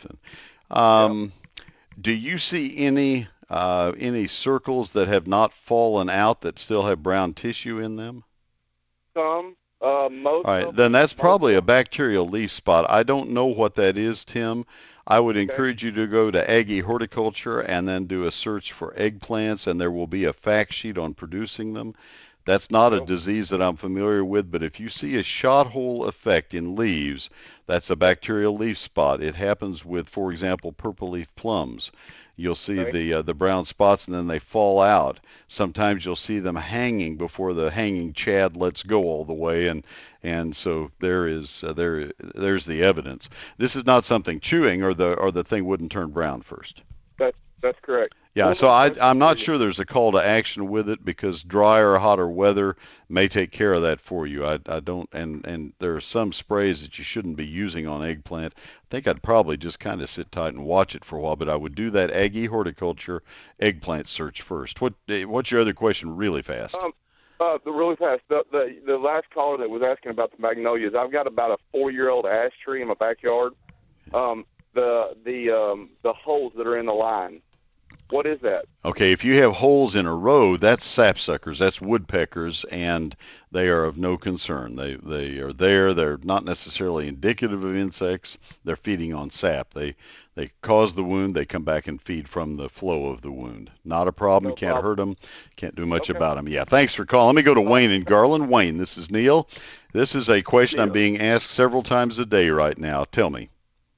Um, yeah. Do you see any uh, any circles that have not fallen out that still have brown tissue in them?
Some. Uh, most
All right,
of
then that's
most
probably a bacterial leaf spot. I don't know what that is, Tim. I would encourage you to go to Aggie Horticulture and then do a search for eggplants, and there will be a fact sheet on producing them. That's not a disease that I'm familiar with, but if you see a shot hole effect in leaves, that's a bacterial leaf spot. It happens with, for example, purple leaf plums. You'll see
Okay.
the uh, the brown spots, and then they fall out. Sometimes you'll see them hanging before the hanging chad lets go all the way, and and so there is uh, there there's the evidence. This is not something chewing, or the or the thing wouldn't turn brown first.
That's that's correct.
Yeah,
Well,
so I,
that's-
I'm not sure there's a call to action with it because drier or hotter weather may take care of that for you. I, I don't, and, and there are some sprays that you shouldn't be using on eggplant. I think I'd probably just kind of sit tight and watch it for a while, but I would do that Aggie Horticulture eggplant search first. What What's your other question really fast?
Um, uh, the really fast. The, the the last caller that was asking about the magnolias. I've got about a four-year-old ash tree in my backyard. Um, the the um, the holes that are in the line. What is that?
Okay, if you have holes in a row, that's sapsuckers, that's woodpeckers, and they are of no concern. They they are there. They're not necessarily indicative of insects. They're feeding on sap. They they cause the wound. They come back and feed from the flow of the wound. Not a problem.
No
Can't
problem.
hurt them. Can't do much
Okay.
about them. Yeah, thanks for calling. Let me go to Wayne in Garland. Wayne, this is Neil. This is a question I'm being asked several times a day right now. Tell me.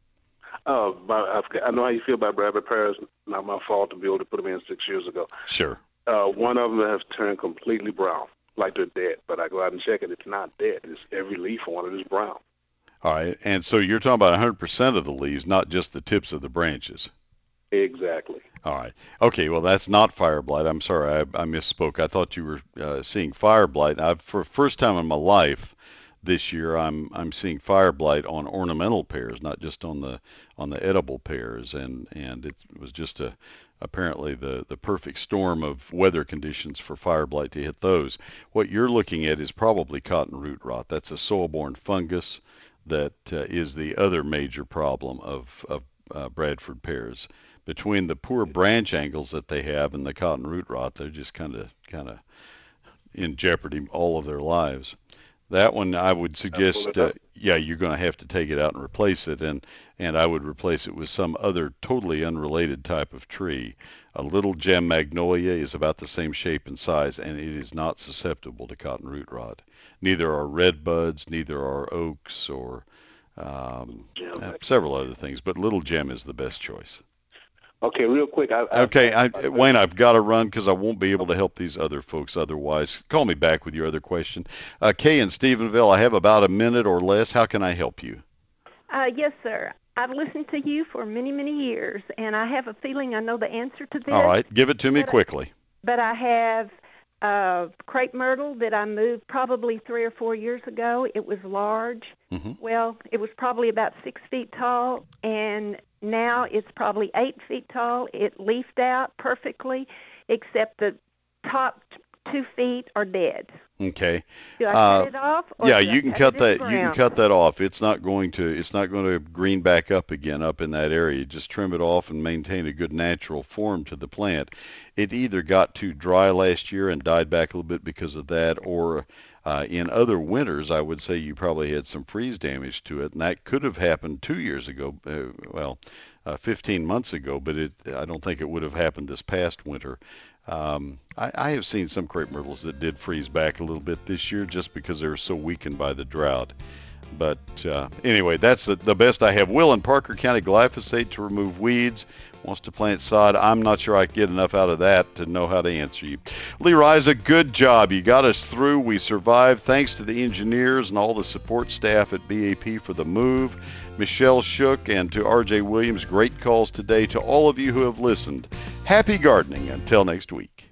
Uh, my, I've, I know how you feel about rabbit pears. Not my fault to be able to put them in six years ago.
Sure.
Uh, one of them has turned completely brown. like they're dead. But I go out and check it. It's not dead. It's every leaf on it is brown.
All right. And so you're talking about one hundred percent of the leaves, not just the tips of the branches.
Exactly.
All right. Okay. Well, that's not fire blight. I'm sorry. I, I misspoke. I thought you were uh, seeing fire blight. I've, for the first time in my life this year, I'm I'm seeing fire blight on ornamental pears, not just on the on the edible pears. And and it was just a apparently the the perfect storm of weather conditions for fire blight to hit those. What you're looking at is probably cotton root rot. That's a soil-borne fungus that uh, is the other major problem of of uh, Bradford pears. Between the poor branch angles that they have and the cotton root rot, they're just kind of kind of in jeopardy all of their lives. That one I would suggest, uh, yeah, you're going to have to take it out and replace it, and and I would replace it with some other totally unrelated type of tree. A little gem magnolia is about the same shape and size, and it is not susceptible to cotton root rot. Neither are red buds, neither are oaks, or um, uh, several other things, but little gem is the best choice.
Okay, real quick. I, I,
okay, I, I, Wayne, I've got to run because I won't be able to help these other folks otherwise. Call me back with your other question. Uh, Kay in Stephenville, I have about a minute or less. How can I help you?
Uh, yes, sir. I've listened to you for many, many years, and I have a feeling I know the answer to this.
All right, give it to me
but
quickly.
I, but I have uh, crepe myrtle that I moved probably three or four years ago. It was large.
Mm-hmm.
Well, it was probably about six feet tall, and now it's probably eight feet tall. It leafed out perfectly, except the top two feet are dead.
Okay.
Do I
uh,
cut it off? Or
yeah,
do I
you can
cut
cut
it
that.
in
You can
ground?
cut that off. It's not going to. It's not going to green back up again up in that area. Just trim it off and maintain a good natural form to the plant. It either got too dry last year and died back a little bit because of that, or uh, in other winters, I would say you probably had some freeze damage to it, and that could have happened two years ago. Uh, well, uh, fifteen months ago, but it. I don't think it would have happened this past winter. Um, I, I have seen some crepe myrtles that did freeze back a little bit this year just because they were so weakened by the drought. But uh, anyway, that's the, the best I have. Will in Parker County, glyphosate to remove weeds. Wants to plant sod. I'm not sure I can get enough out of that to know how to answer you. Lee Riza, good job. You got us through. We survived. Thanks to the engineers and all the support staff at B A P for the move. Michelle Shook and to R J Williams, great calls today. To all of you who have listened, happy gardening until next week.